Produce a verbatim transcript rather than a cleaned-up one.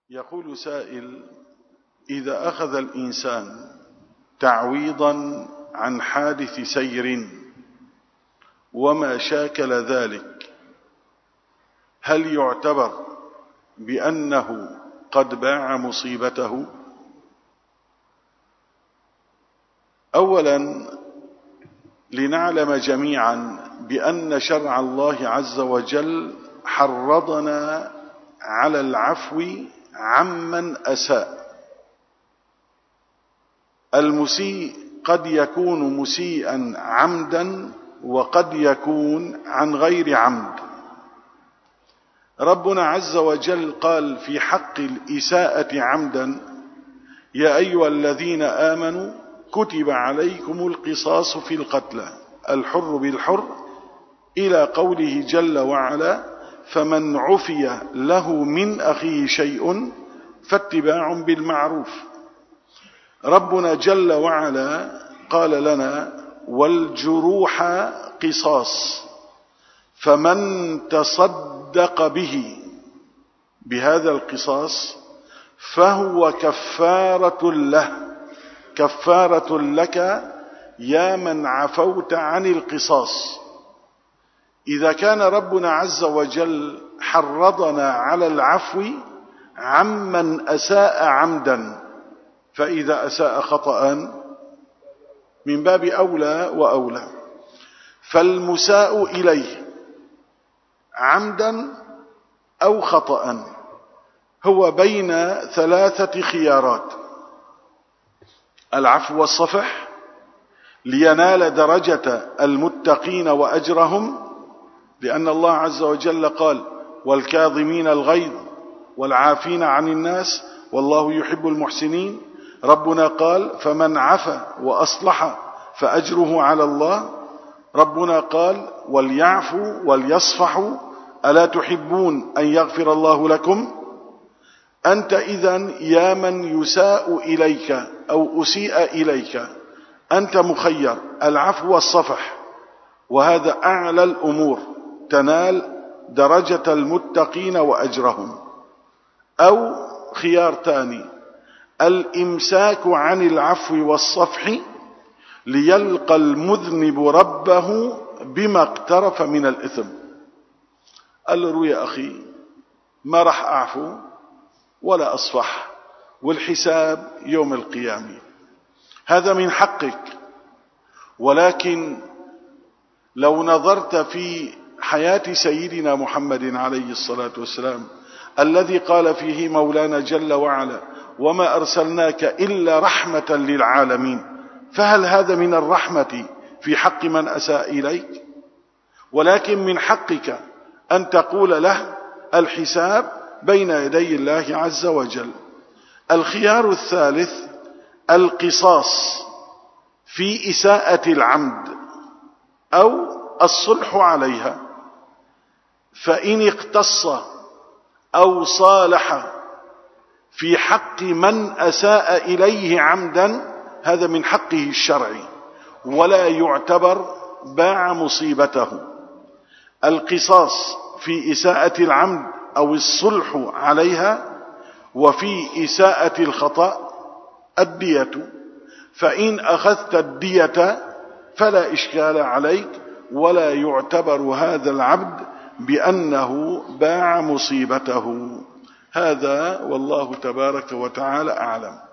يقول سائل: إذا أخذ الإنسان تعويضا عن حادث سير وما شاكل ذلك، هل يعتبر بأنه قد باع مصيبته؟ أولا، لنعلم جميعا بأن شرع الله عز وجل حرضنا على العفو عمن أساء. المسيء قد يكون مسيئا عمدا وقد يكون عن غير عمد. ربنا عز وجل قال في حق الإساءة عمدا: يا أيها الذين آمنوا كتب عليكم القصاص في القتلى الحر بالحر، إلى قوله جل وعلا: فمن عفي له من أخيه شيء فاتباع بالمعروف. ربنا جل وعلا قال لنا: والجروح قصاص، فمن تصدق به بهذا القصاص فهو كفارة له، كفارة لك يا من عفوت عن القصاص. إذا كان ربنا عز وجل حرضنا على العفو عمن أساء عمدا، فإذا أساء خطأ من باب أولى وأولى. فالمساء إليه عمدا أو خطأ هو بين ثلاثة خيارات: العفو والصفح لينال درجة المتقين وأجرهم، لأن الله عز وجل قال: والكاظمين الغيظ والعافين عن الناس والله يحب المحسنين. ربنا قال: فمن عفا وأصلح فأجره على الله. ربنا قال: وليعفوا وليصفحوا ألا تحبون أن يغفر الله لكم؟ أنت إذن يا من يساء إليك أو أسيء إليك أنت مخير: العفو والصفح، وهذا أعلى الأمور، تنال درجة المتقين وأجرهم. أو خيار ثاني: الإمساك عن العفو والصفح ليلقى المذنب ربه بما اقترف من الإثم. قال له: يا أخي ما راح أعفو ولا أصفح، والحساب يوم القيامة، هذا من حقك. ولكن لو نظرت في حياة سيدنا محمد عليه الصلاة والسلام الذي قال فيه مولانا جل وعلا: وما أرسلناك إلا رحمة للعالمين، فهل هذا من الرحمة في حق من أساء إليك؟ ولكن من حقك أن تقول له: الحساب بين يدي الله عز وجل. الخيار الثالث: القصاص في إساءة العمد أو الصلح عليها، فإن اقتص أو صالح في حق من أساء إليه عمدا هذا من حقه الشرعي ولا يعتبر باع مصيبته. القصاص في إساءة العمد أو الصلح عليها، وفي إساءة الخطأ الدية، فإن أخذت الدية فلا إشكال عليك، ولا يعتبر هذا العبد بأنه باع مصيبته. هذا والله تبارك وتعالى أعلم.